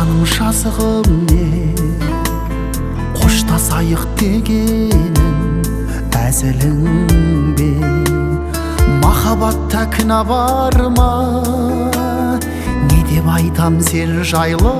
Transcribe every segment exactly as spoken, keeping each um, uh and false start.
жаным жазығым не, қоштасайық дегенің әзілің бе? Махаббатта кінә бар ма? Не деп айтам сен жайлы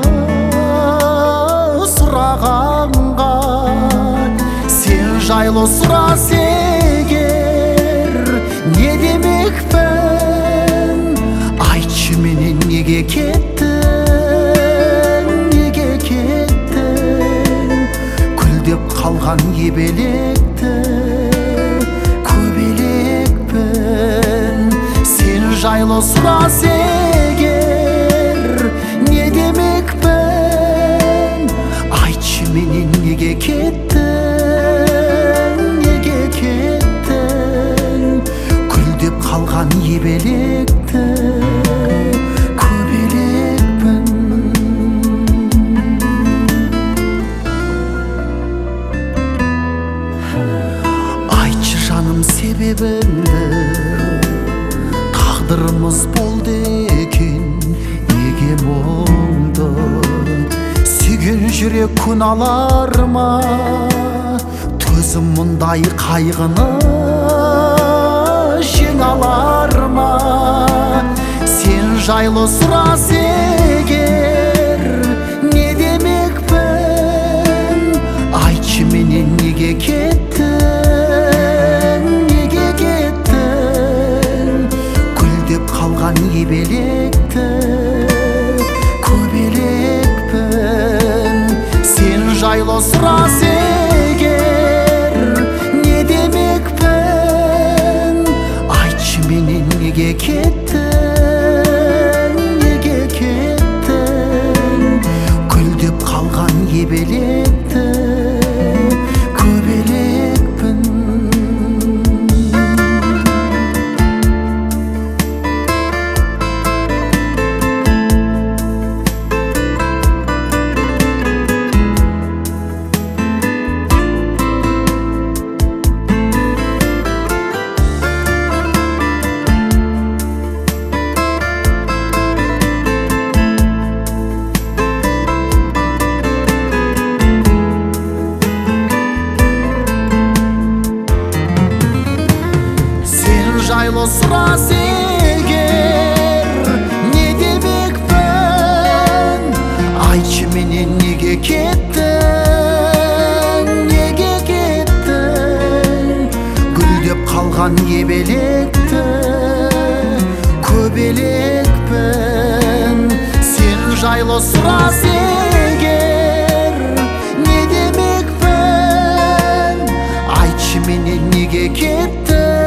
сұрағанға? Сен жайлы сұрас егер не демекпін? Айтшы менен неге кеттің, неге кеттің? Күлдеп қалған ебелекті көбелекпін. Сен жайлы сұрас егер не демекпін? Айтшы менен неге кеттің, неге кеттің? Күлдеп қалған ебелекті көбелекпін. Айтшы жаным себебіңді, тағдырымыз болды екен неге мұңды? Сүйген жүрек күн алар ма? Төзім мұндай қайғыны жеңе алар ма? Сен жайлы сұрас егер не демекпін? Айтшы менен неге кеттің, неге кеттің? Күлдеп қалған ебелекті көбелекпін. Сен жайлы сұрас егер не демекпін? Айтшы менен неге кеттің, неге кеттің? Күлдеп қалған ебелекті көбелекпін. Жайлы сұрас егер не демекпін? Айтшы менен неге кеттің, неге кеттің? Гүлдеп қалған ебелекті көбелекпін. Сен жайлы сұрас егер не демекпін? Айтшы менен неге кеттің,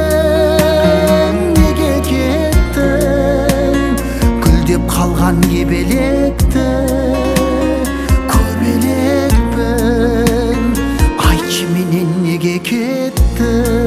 қалған ебелекті көбелекпін. Айтшы менен неге кеттің?